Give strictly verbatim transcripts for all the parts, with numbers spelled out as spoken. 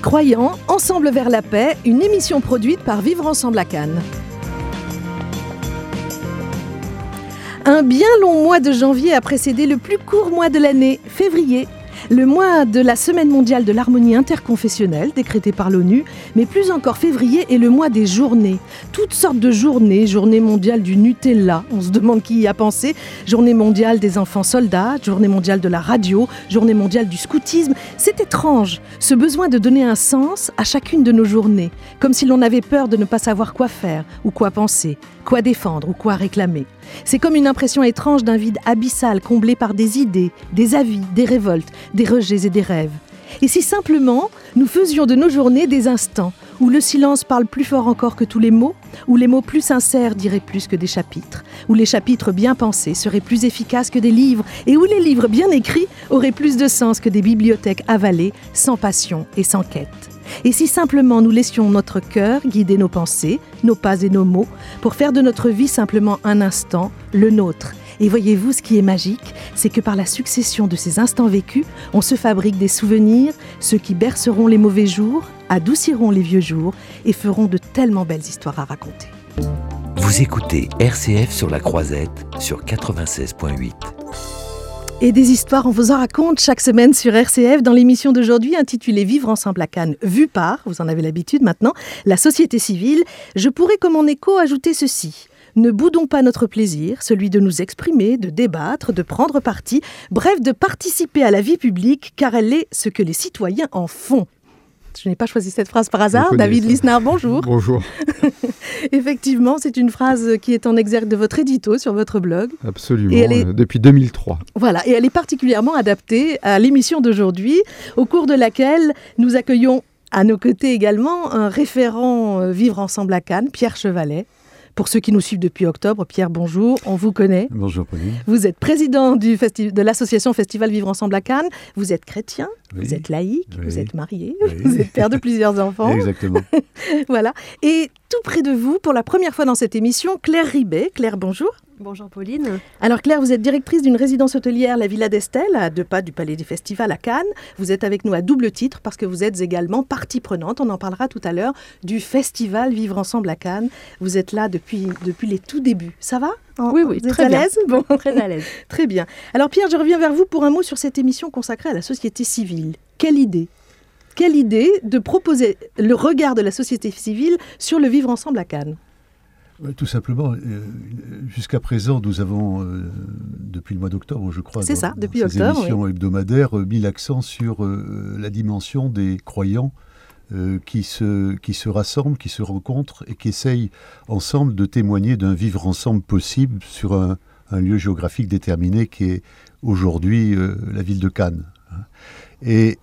Croyants, ensemble vers la paix, une émission produite par Vivre Ensemble à Cannes. Un bien long mois de janvier a précédé le plus court mois de l'année, février. Le mois de la Semaine mondiale de l'harmonie interconfessionnelle, décrétée par l'ONU, mais plus encore février est le mois des journées. Toutes sortes de journées, journée mondiale du Nutella, on se demande qui y a pensé, journée mondiale des enfants soldats, journée mondiale de la radio, journée mondiale du scoutisme. C'est étrange, ce besoin de donner un sens à chacune de nos journées, comme si l'on avait peur de ne pas savoir quoi faire, ou quoi penser, quoi défendre ou quoi réclamer. C'est comme une impression étrange d'un vide abyssal comblé par des idées, des avis, des révoltes, des rejets et des rêves. Et si simplement nous faisions de nos journées des instants où le silence parle plus fort encore que tous les mots, où les mots plus sincères diraient plus que des chapitres, où les chapitres bien pensés seraient plus efficaces que des livres et où les livres bien écrits auraient plus de sens que des bibliothèques avalées, sans passion et sans quête. Et si simplement nous laissions notre cœur guider nos pensées, nos pas et nos mots, pour faire de notre vie simplement un instant, le nôtre. Et voyez-vous, ce qui est magique, c'est que par la succession de ces instants vécus, on se fabrique des souvenirs, ceux qui berceront les mauvais jours, adouciront les vieux jours et feront de tellement belles histoires à raconter. Vous écoutez R C F sur la Croisette, sur quatre-vingt-seize virgule huit. Et des histoires, on vous en raconte chaque semaine sur R C F dans l'émission d'aujourd'hui intitulée Vivre ensemble à Cannes, vue par, vous en avez l'habitude maintenant, la société civile. Je pourrais comme en écho ajouter ceci. Ne boudons pas notre plaisir, celui de nous exprimer, de débattre, de prendre parti, bref, de participer à la vie publique, car elle est ce que les citoyens en font. Je n'ai pas choisi cette phrase par hasard. David ça. Lisnard, bonjour. Bonjour. Effectivement, c'est une phrase qui est en exergue de votre édito sur votre blog. Absolument, et elle est... depuis deux mille trois. Voilà, et elle est particulièrement adaptée à l'émission d'aujourd'hui, au cours de laquelle nous accueillons à nos côtés également un référent Vivre Ensemble à Cannes, Pierre Chevalet. Pour ceux qui nous suivent depuis octobre, Pierre, bonjour, on vous connaît. Bonjour Pauline. Vous êtes président du festi- de l'association Festival Vivre Ensemble à Cannes. Vous êtes chrétien, oui. Vous êtes laïque, oui. Vous êtes marié, oui. Vous êtes père de plusieurs enfants. Exactement. Voilà. Et tout près de vous, pour la première fois dans cette émission, Claire Ribet. Claire, bonjour. Bonjour Pauline. Alors Claire, vous êtes directrice d'une résidence hôtelière, la Villa d'Estelle, à deux pas du Palais des Festivals à Cannes. Vous êtes avec nous à double titre parce que vous êtes également partie prenante, on en parlera tout à l'heure, du Festival Vivre Ensemble à Cannes. Vous êtes là depuis, depuis les tout débuts. Ça va ? En, oui, oui, vous très êtes bien. à l'aise ? Bon. Très à l'aise. Très bien. Alors Pierre, je reviens vers vous pour un mot sur cette émission consacrée à la société civile. Quelle idée ? Quelle idée de proposer le regard de la société civile sur le Vivre Ensemble à Cannes ? Tout simplement, euh, jusqu'à présent, nous avons, euh, depuis le mois d'octobre, je crois, C'est dans, ça, depuis dans ces octobre, émissions oui. hebdomadaires, euh, mis l'accent sur euh, la dimension des croyants euh, qui, se, qui se rassemblent, qui se rencontrent et qui essayent ensemble de témoigner d'un vivre ensemble possible sur un, un lieu géographique déterminé qui est aujourd'hui euh, la ville de Cannes. Et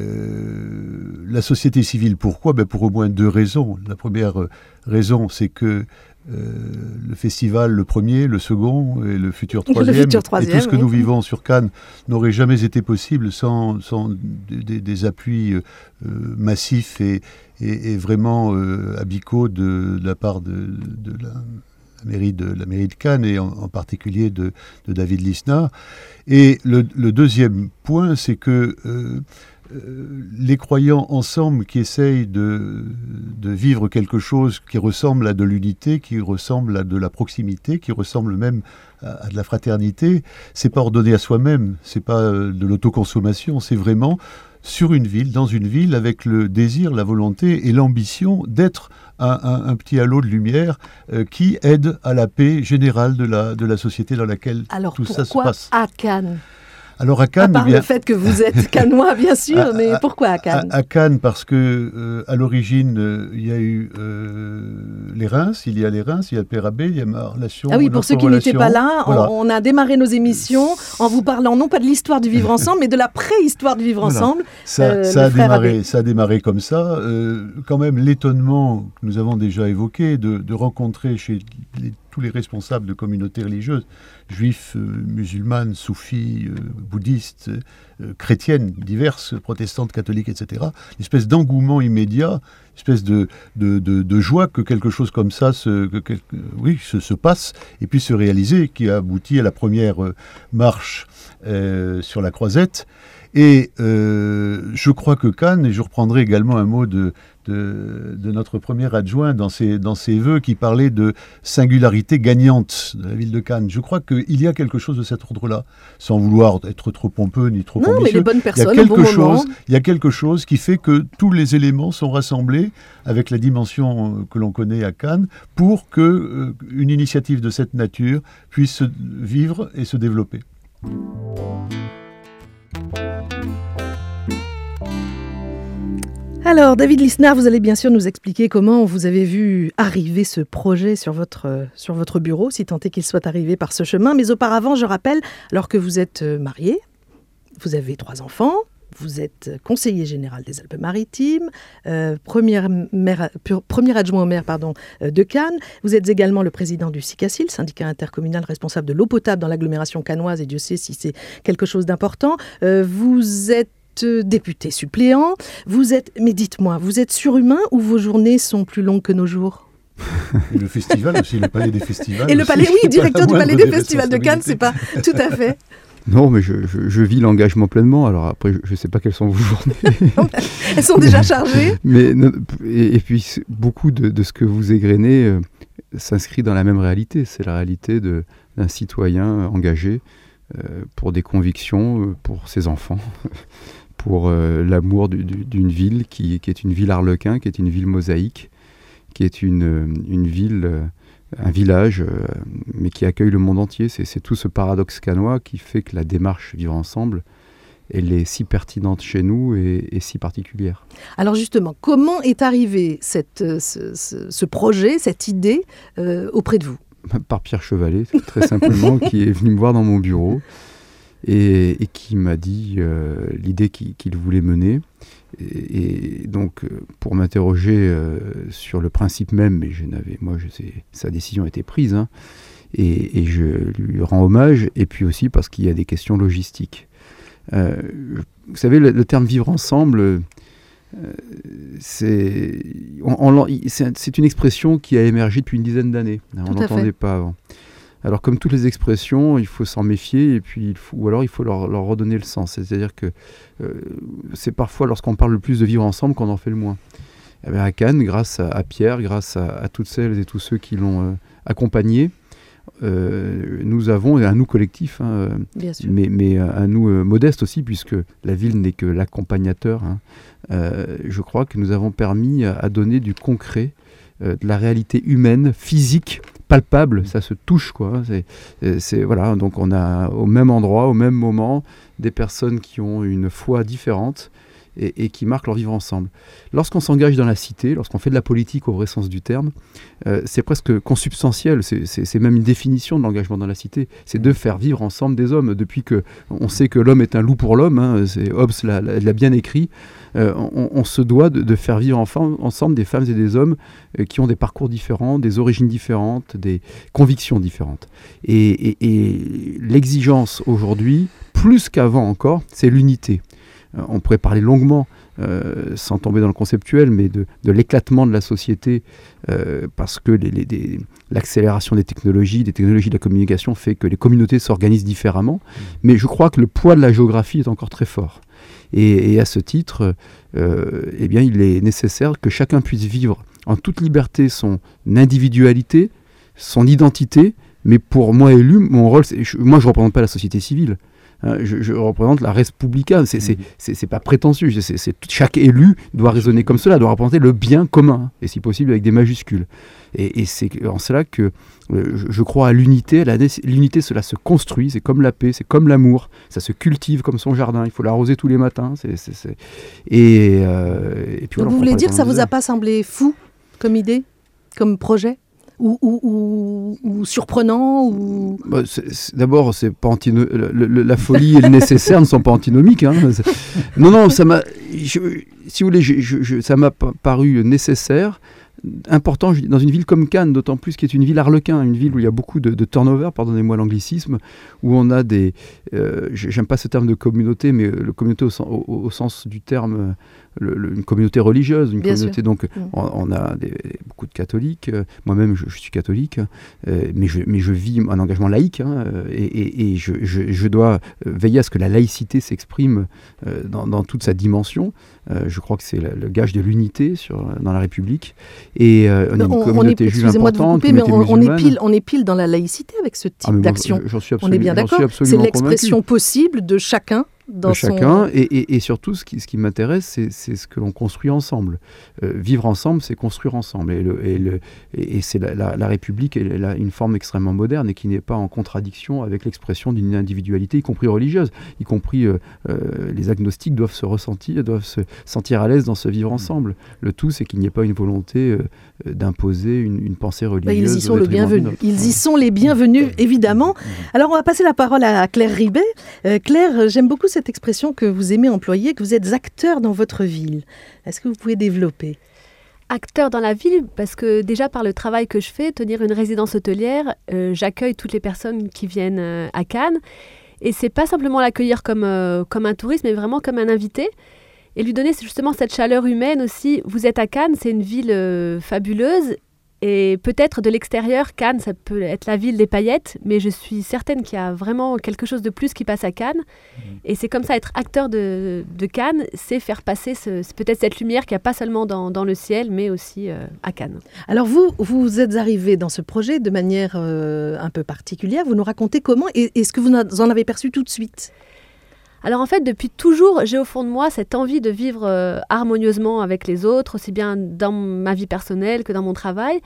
euh, la société civile, pourquoi ? Ben pour au moins deux raisons. La première raison, c'est que euh, le festival, le premier, le second et le futur troisième, le futur troisième et tout ce que oui. nous vivons sur Cannes n'aurait jamais été possible sans, sans des, des appuis euh, massifs et, et, et vraiment euh, amicaux de, de la part de, de la... La mairie, de, la mairie de Cannes et en, en particulier de, de David Lisnard. Et le, le deuxième point, c'est que euh, euh, les croyants ensemble qui essayent de, de vivre quelque chose qui ressemble à de l'unité, qui ressemble à de la proximité, qui ressemble même à, à de la fraternité, c'est pas ordonné à soi-même, c'est pas de l'autoconsommation, c'est vraiment sur une ville, dans une ville, avec le désir, la volonté et l'ambition d'être un, un, un petit halo de lumière euh, qui aide à la paix générale de la, de la société dans laquelle Alors, tout ça se pourquoi passe. à Cannes ? Alors à Cannes, à part eh bien, le fait que vous êtes cannois, bien sûr, à, mais à, pourquoi à Cannes ? à, à Cannes, parce que euh, à l'origine, euh, il y a eu euh, les Reims, il y a les Reims, il y a le Père Abbé, il y a ma relation. Ah oui, pour ceux qui relation, n'étaient pas là, voilà. on, on a démarré nos émissions en vous parlant non pas de l'histoire du vivre ensemble, mais de la préhistoire du vivre Voilà. ensemble. Ça, euh, ça, a démarré, Abbé. ça a démarré comme ça. Euh, quand même, l'étonnement que nous avons déjà évoqué de, de rencontrer chez les, tous les responsables de communautés religieuses, juifs, euh, musulmanes, soufis, euh, bouddhistes, euh, chrétiennes, diverses, protestantes, catholiques, et cetera, une espèce d'engouement immédiat, une espèce de, de, de, de joie que quelque chose comme ça se, que, que, oui, se, se passe et puisse se réaliser, qui a abouti à la première euh, marche euh, sur la Croisette. Et euh, je crois que Cannes, et je reprendrai également un mot de, de, de notre premier adjoint dans ses, dans ses vœux qui parlait de singularité gagnante de la ville de Cannes. Je crois qu'il y a quelque chose de cet ordre-là, sans vouloir être trop pompeux ni trop non, ambitieux. Mais les bonnes personnes, il y a quelque au bon chose, moment. il y a quelque chose qui fait que tous les éléments sont rassemblés avec la dimension que l'on connaît à Cannes pour que euh, une initiative de cette nature puisse vivre et se développer. Alors, David Lisnard, vous allez bien sûr nous expliquer comment vous avez vu arriver ce projet sur votre, sur votre bureau, si tant est qu'il soit arrivé par ce chemin. Mais auparavant, je rappelle, alors que vous êtes marié, vous avez trois enfants, vous êtes conseiller général des Alpes-Maritimes, euh, première maire, premier adjoint au maire pardon, de Cannes. Vous êtes également le président du SICACIL, syndicat intercommunal responsable de l'eau potable dans l'agglomération cannoise, et Dieu sait si c'est quelque chose d'important. Euh, vous êtes député suppléant, vous êtes, mais dites-moi, vous êtes surhumain ou vos journées sont plus longues que nos jours ? Et le festival aussi, le palais des festivals. Et le palais, aussi, oui, directeur du palais des festivals de Cannes, c'est pas tout à fait. Non, mais je, je, je vis l'engagement pleinement. Alors après, je ne sais pas quelles sont vos journées. Elles sont déjà chargées. Mais, et, et puis, beaucoup de, de ce que vous égrenez euh, s'inscrit dans la même réalité. C'est la réalité de, d'un citoyen engagé euh, pour des convictions, euh, pour ses enfants, pour euh, l'amour du, du, d'une ville qui, qui est une ville arlequin, qui est une ville mosaïque, qui est une, une ville... Euh, un village, euh, mais qui accueille le monde entier. C'est, c'est tout ce paradoxe cannois qui fait que la démarche Vivre Ensemble, elle est si pertinente chez nous et, et si particulière. Alors justement, comment est arrivé cette, ce, ce, ce projet, cette idée euh, auprès de vous ? Par Pierre Chevalet, très simplement, qui est venu me voir dans mon bureau et, et qui m'a dit euh, l'idée qu'il, qu'il voulait mener. Et, et donc, pour m'interroger euh, sur le principe même, mais je n'avais, moi, je sais, sa décision a été prise, hein, et, et je lui rends hommage, et puis aussi parce qu'il y a des questions logistiques. Euh, vous savez, le, le terme vivre ensemble, euh, c'est, on, on, c'est, c'est une expression qui a émergé depuis une dizaine d'années. Hein, on n'entendait pas avant. Alors, comme toutes les expressions, il faut s'en méfier, et puis il faut, ou alors il faut leur, leur redonner le sens. C'est-à-dire que euh, c'est parfois, lorsqu'on parle le plus de vivre ensemble, qu'on en fait le moins. Et bien à Cannes, grâce à, à Pierre, grâce à, à toutes celles et tous ceux qui l'ont euh, accompagné, euh, nous avons, et un nous collectif, hein, mais, mais un nous euh, modeste aussi, puisque la ville n'est que l'accompagnateur. Hein, euh, je crois que nous avons permis à, à donner du concret, euh, de la réalité humaine, physique, palpable, ça se touche, quoi. C'est, c'est, voilà, donc on a au même endroit, au même moment, des personnes qui ont une foi différente et, et qui marquent leur vivre ensemble. Lorsqu'on s'engage dans la cité, lorsqu'on fait de la politique au vrai sens du terme, euh, c'est presque consubstantiel, c'est, c'est, c'est même une définition de l'engagement dans la cité, c'est de faire vivre ensemble des hommes. Depuis qu'on sait que l'homme est un loup pour l'homme, hein, c'est, Hobbes l'a, l'a bien écrit, euh, on, on se doit de, de faire vivre enfin, ensemble des femmes et des hommes euh, qui ont des parcours différents, des origines différentes, des convictions différentes. Et, et, et l'exigence aujourd'hui, plus qu'avant encore, c'est l'unité. On pourrait parler longuement, euh, sans tomber dans le conceptuel, mais de, de l'éclatement de la société, euh, parce que les, les, des, l'accélération des technologies, des technologies de la communication fait que les communautés s'organisent différemment. Mmh. Mais je crois que le poids de la géographie est encore très fort. Et, et à ce titre, euh, eh bien, il est nécessaire que chacun puisse vivre en toute liberté son individualité, son identité. Mais pour moi élu, mon rôle, c'est, je, moi je ne représente pas la société civile. Je, je représente la res publica, c'est, c'est, c'est, c'est pas prétentieux, c'est, c'est, chaque élu doit raisonner comme cela, doit représenter le bien commun, et si possible avec des majuscules. Et, et c'est en cela que euh, je, je crois à l'unité, la, l'unité cela se construit, c'est comme la paix, c'est comme l'amour, ça se cultive comme son jardin, il faut l'arroser tous les matins. C'est, c'est, c'est... Et, euh, et puis, donc voilà, vous voulez dire que ça ne vous a pas semblé fou comme idée, comme projet ? Ou, ou, ou, ou surprenant ou... Bah, c'est, c'est, d'abord, c'est pas antino- le, le, la folie et le nécessaire ne sont pas antinomiques. Hein. Non, non, ça m'a, je, si vous voulez, je, je, ça m'a paru nécessaire important dans une ville comme Cannes, d'autant plus qui est une ville arlequin, une ville où il y a beaucoup de, de turnover, pardonnez-moi l'anglicisme, où on a des, euh, j'aime pas ce terme de communauté, mais le communauté au, au, au sens du terme, le, le, une communauté religieuse, une Bien communauté, sûr. donc Mmh. on, on a des, beaucoup de catholiques, euh, moi-même je, je suis catholique, euh, mais, je, mais je vis un engagement laïque, hein, et, et, et je, je, je dois veiller à ce que la laïcité s'exprime euh, dans, dans toute sa dimension. Euh, je crois que c'est le, le gage de l'unité sur, dans la République. Et euh, on a une on, communauté on est, juive excusez-moi de vous importante, couper, mais on, on, est musulmane. pile, on est pile dans la laïcité avec ce type Ah, mais moi, d'action. j'en suis On est bien d'accord. C'est l'expression convaincu. possible de chacun. Dans de chacun, son... et, et, et surtout, ce qui, ce qui m'intéresse, c'est, c'est ce que l'on construit ensemble. Euh, vivre ensemble, c'est construire ensemble. Et, le, et, le, et, et c'est la, la, la République est la, une forme extrêmement moderne et qui n'est pas en contradiction avec l'expression d'une individualité, y compris religieuse, y compris euh, euh, les agnostiques doivent se ressentir, doivent se sentir à l'aise dans ce vivre ensemble. Le tout, c'est qu'il n'y ait pas une volonté euh, d'imposer une, une pensée religieuse. Bah, ils y sont au le détriment bienvenu. Ils y sont les bienvenus, évidemment. Alors, on va passer la parole à Claire Ribet. Euh, Claire, j'aime beaucoup cette expression que vous aimez employer, que vous êtes acteur dans votre ville. Est-ce que vous pouvez développer ? Acteur dans la ville, parce que déjà par le travail que je fais, tenir une résidence hôtelière, euh, j'accueille toutes les personnes qui viennent euh, à Cannes. Et c'est pas simplement l'accueillir comme, euh, comme un touriste, mais vraiment comme un invité. Et lui donner justement cette chaleur humaine aussi. Vous êtes à Cannes, c'est une ville euh, fabuleuse. Et peut-être de l'extérieur, Cannes, ça peut être la ville des paillettes, mais je suis certaine qu'il y a vraiment quelque chose de plus qui passe à Cannes. Mmh. Et c'est comme ça, être acteur de, de Cannes, c'est faire passer ce, c'est peut-être cette lumière qu'il n'y a pas seulement dans, dans le ciel, mais aussi euh, à Cannes. Alors vous, vous êtes arrivé dans ce projet de manière euh, un peu particulière. Vous nous racontez comment et est-ce que vous en avez perçu tout de suite ? Alors en fait, depuis toujours, j'ai au fond de moi cette envie de vivre euh, harmonieusement avec les autres, aussi bien dans ma vie personnelle que dans mon travail.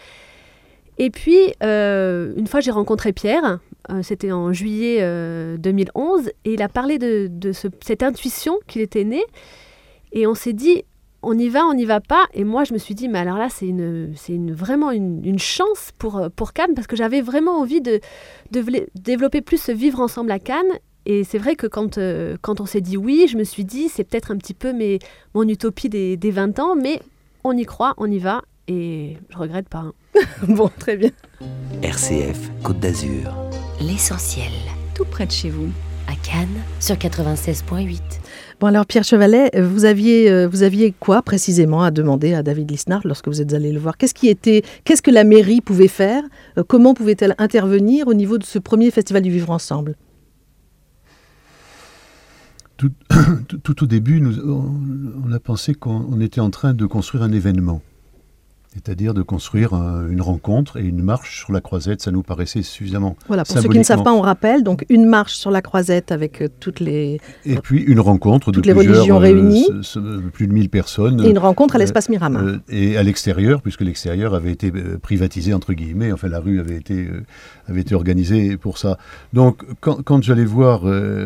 Et puis, euh, une fois, j'ai rencontré Pierre, euh, c'était en juillet euh, deux mille onze, et il a parlé de, de ce, cette intuition qu'il était né. Et on s'est dit, on y va, on n'y va pas. Et moi, je me suis dit, mais alors là, c'est, une, c'est une, vraiment une, une chance pour, pour Cannes, parce que j'avais vraiment envie de, de développer plus ce vivre ensemble à Cannes. Et c'est vrai que quand, euh, quand on s'est dit oui, je me suis dit, c'est peut-être un petit peu mes, mon utopie des, des vingt ans, mais on y croit, on y va, et je regrette pas. Hein. Bon, très bien. R C F Côte d'Azur. L'essentiel, tout près de chez vous, à Cannes, sur quatre-vingt-seize virgule huit. Bon, alors Pierre Chevalet, vous aviez, vous aviez quoi précisément à demander à David Lisnard lorsque vous êtes allé le voir ? Qu'est-ce qui était, qu'est-ce que la mairie pouvait faire ? Comment pouvait-elle intervenir au niveau de ce premier festival du Vivre Ensemble ? Tout, tout, tout au début, nous, on, on a pensé qu'on était en train de construire un événement. C'est-à-dire de construire un, une rencontre et une marche sur la Croisette. Ça nous paraissait suffisamment Voilà, pour ceux qui ne savent pas, on rappelle, donc une marche sur la Croisette avec euh, toutes les... Et puis une rencontre toutes de les religions euh, réunies. Ce, ce, plus de mille personnes. Et une rencontre à l'espace Miramar. Euh, et à l'extérieur, puisque l'extérieur avait été euh, privatisé, entre guillemets. Enfin, la rue avait été, euh, avait été organisée pour ça. Donc, quand, quand j'allais voir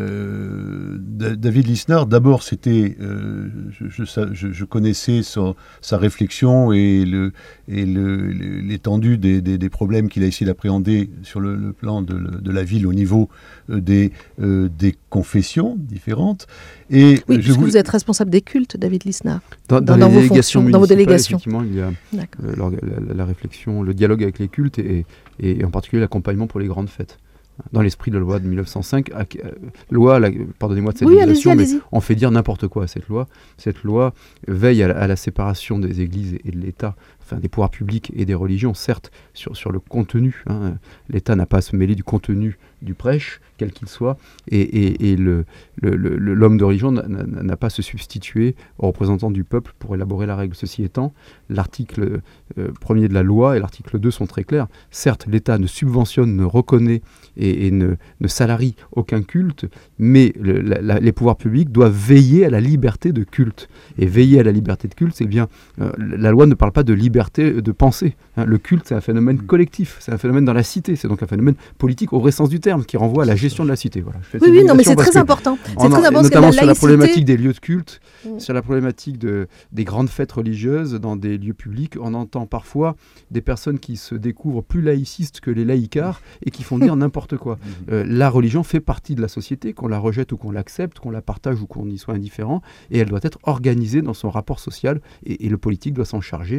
euh, David Lisnard, d'abord, c'était... Euh, je, je, je connaissais son, sa réflexion et le... et le, le, l'étendue des, des, des problèmes qu'il a essayé d'appréhender sur le, le plan de, de la ville au niveau euh, des, euh, des confessions différentes. Et oui, je puisque vous... vous êtes responsable des cultes, David Lisnard. Dans, dans, dans, les vos délégations fonctions, dans vos délégations. Effectivement, il y a euh, la, la, la réflexion, le dialogue avec les cultes et, et, et en particulier l'accompagnement pour les grandes fêtes. Dans l'esprit de la loi de mille neuf cent cinq, à, euh, loi, la, pardonnez-moi de cette oui, digression, mais allez-y. on fait dire n'importe quoi à cette loi. Cette loi veille à la, à la séparation des églises et de l'État, enfin des pouvoirs publics et des religions, certes, sur, sur le contenu. Hein. L'État n'a pas à se mêler du contenu du prêche, quel qu'il soit, et, et, et le, le, le, l'homme de religion n'a, n'a pas à se substituer aux représentants du peuple pour élaborer la règle. Ceci étant, l'article euh, premier de la loi et l'article deux sont très clairs. Certes, l'État ne subventionne, ne reconnaît et, et ne, ne salarie aucun culte, mais le, la, la, les pouvoirs publics doivent veiller à la liberté de culte. Et veiller à la liberté de culte, c'est bien... Euh, la loi ne parle pas de liberté de pensée. Hein. Le culte, c'est un phénomène collectif, c'est un phénomène dans la cité, c'est donc un phénomène politique au vrai sens du terme, qui renvoie à la gestion de la cité. Voilà. Oui, oui, non, mais c'est très important. C'est très important notamment la sur laïcité... la problématique des lieux de culte, mmh. sur la problématique de, des grandes fêtes religieuses dans des lieux publics. On entend parfois des personnes qui se découvrent plus laïcistes que les laïcards et qui font dire n'importe quoi. Euh, la religion fait partie de la société, qu'on la rejette ou qu'on l'accepte, qu'on la partage ou qu'on y soit indifférent, et elle doit être organisée dans son rapport social, et, et le politique doit s'en charger selon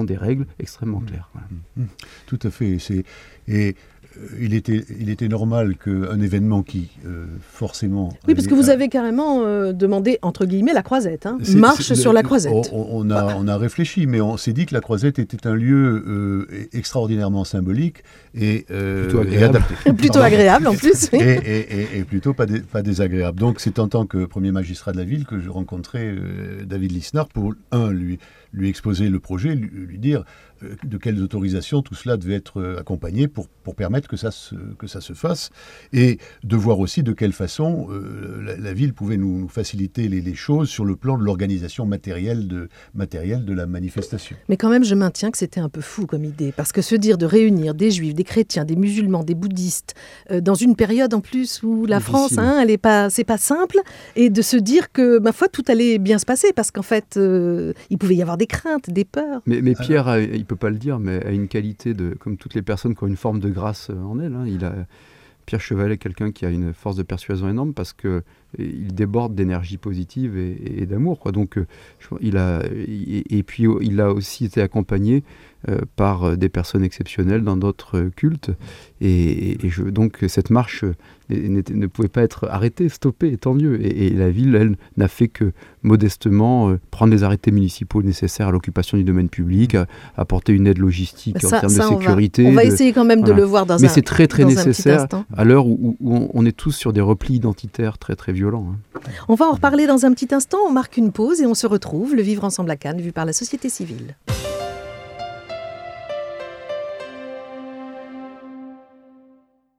selon des règles extrêmement claires. Voilà. Mmh. Tout à fait. C'est... Et il était, il était normal qu'un événement qui, euh, forcément... Oui, parce que vous avez carrément euh, demandé, entre guillemets, la Croisette. Hein. Marche c'est, sur le, la Croisette. On, on, a, on a réfléchi, mais on s'est dit que la Croisette était un lieu euh, extraordinairement symbolique et, euh, plutôt et adapté. Plutôt agréable, en plus. et, et, et, et plutôt pas, dé, pas désagréable. Donc, c'est en tant que premier magistrat de la ville que je rencontrais euh, David Lisnard pour, un, lui, lui exposer le projet, lui, lui dire euh, de quelles autorisations tout cela devait être euh, accompagné pour, pour permettre que ça, se, que ça se fasse, et de voir aussi de quelle façon euh, la, la ville pouvait nous, nous faciliter les, les choses sur le plan de l'organisation matérielle de, matérielle de la manifestation. Mais quand même, je maintiens que c'était un peu fou comme idée, parce que se dire de réunir des juifs, des chrétiens, des musulmans, des bouddhistes, euh, dans une période en plus où la difficile. France, hein, elle est pas, c'est pas simple, et de se dire que, ma foi, tout allait bien se passer, parce qu'en fait, euh, il pouvait y avoir des craintes, des peurs. Mais, mais Pierre, a, il peut pas le dire, mais a une qualité, de, comme toutes les personnes qui ont une forme de grâce en elle. Hein, il a, Pierre Chevalet est quelqu'un qui a une force de persuasion énorme parce qu'il déborde d'énergie positive et, et d'amour. Quoi. Donc, euh, il a, et, et puis, il a aussi été accompagné euh, par des personnes exceptionnelles dans d'autres cultes. Et, et je, donc, cette marche ne pouvait pas être arrêtée, stoppée, tant mieux. Et, et la ville, elle, n'a fait que modestement euh, prendre les arrêtés municipaux nécessaires à l'occupation du domaine public, à, à apporter une aide logistique ça, en termes ça, de sécurité. On va, on va de, essayer quand même voilà. de le voir dans Mais un c'est très, très nécessaire à l'heure où, où on, on est tous sur des replis identitaires très, très violents. Hein. On va en reparler dans un petit instant. On marque une pause et on se retrouve. Le Vivre ensemble à Cannes, vu par la société civile.